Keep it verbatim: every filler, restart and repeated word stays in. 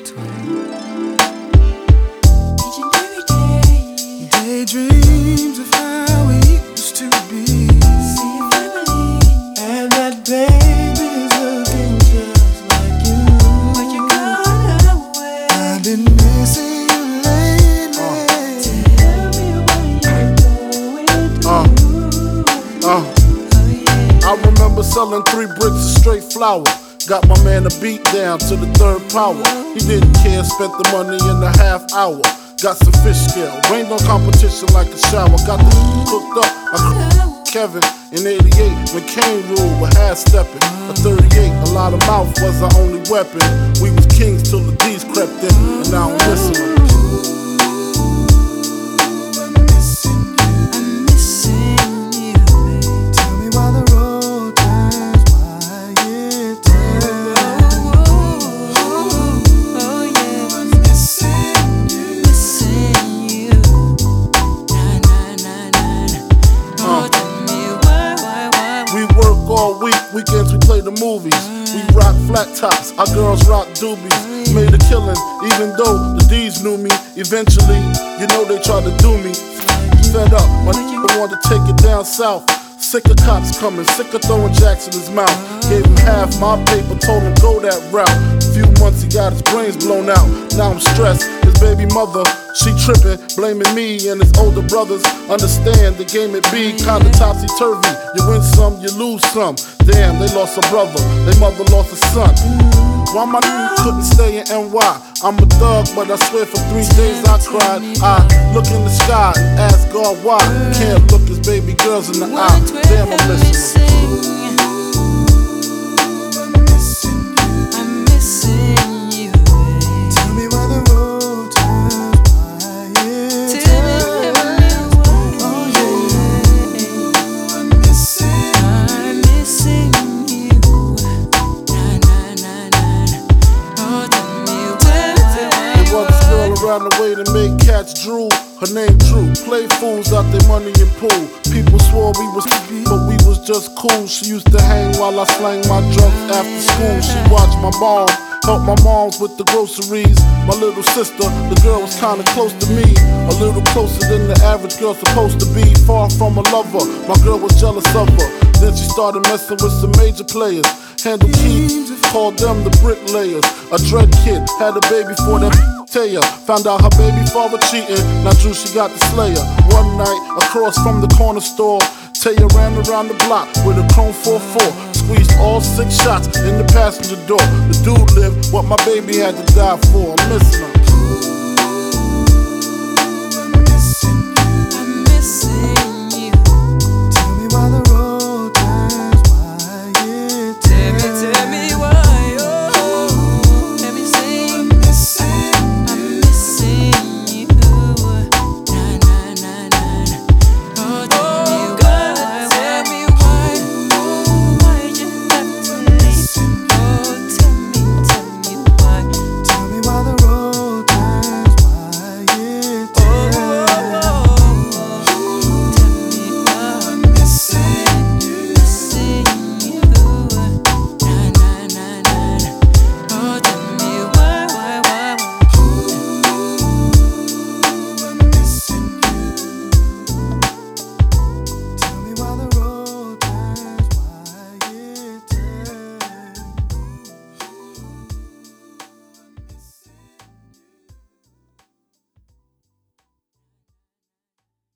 toi. Legendary day. Daydreams of how we used to be. See your family. And that baby's looking just like you. But you're gone away. I've been missing you lately. Tell me what you're going through. Uh, uh. I remember selling three bricks of straight flour. Got my man a beat down to the third power. He didn't care, spent the money in a half hour. Got some fish scale, rained on competition like a shower. Got the cooked up, I cooked Kevin in eighty-eight when Kane ruled with half stepping. A thirty-eight, a lot of mouth was our only weapon. We was kings till the D's crept in, and now I'm listening. All week, weekends we play the movies. We rock flat tops, our girls rock doobies. Made a killing, even though the D's knew me. Eventually, you know they tried to do me. Fed up, my nigga wanted to take it down south. Sick of cops coming, sick of throwing jacks in his mouth. Gave him half my paper, told him go that route. Few months he got his brains blown out. Now I'm stressed, his baby mother, she tripping, blaming me and his older brothers. Understand the game it be kinda topsy-turvy. You win some, you lose some. Damn, they lost a brother, their mother lost a son. Why my nigga couldn't stay in N Y? I'm a thug, but I swear for three days I cried. I look in the sky and ask God why. Can't look his baby girls in the eye. Damn, I'm listening. Around the way to make cats drool. Her name Drew. Play fools out their money and pool. People swore we was but we was just cool. She used to hang while I slang my drugs after school. She watched my mom, helped my moms with the groceries. My little sister, the girl was kinda close to me. A little closer than the average girl supposed to be. Far from a lover, my girl was jealous of her. Then she started messing with some major players. Handle keys, called them the bricklayers. A dread kid, had a baby for them. Taya, found out her baby father cheating. Now Drew, she got the slayer. One night, across from the corner store, Taya ran around the block with a chrome four four. Squeezed all six shots in the passenger door. The dude lived what my baby had to die for. I'm missing her.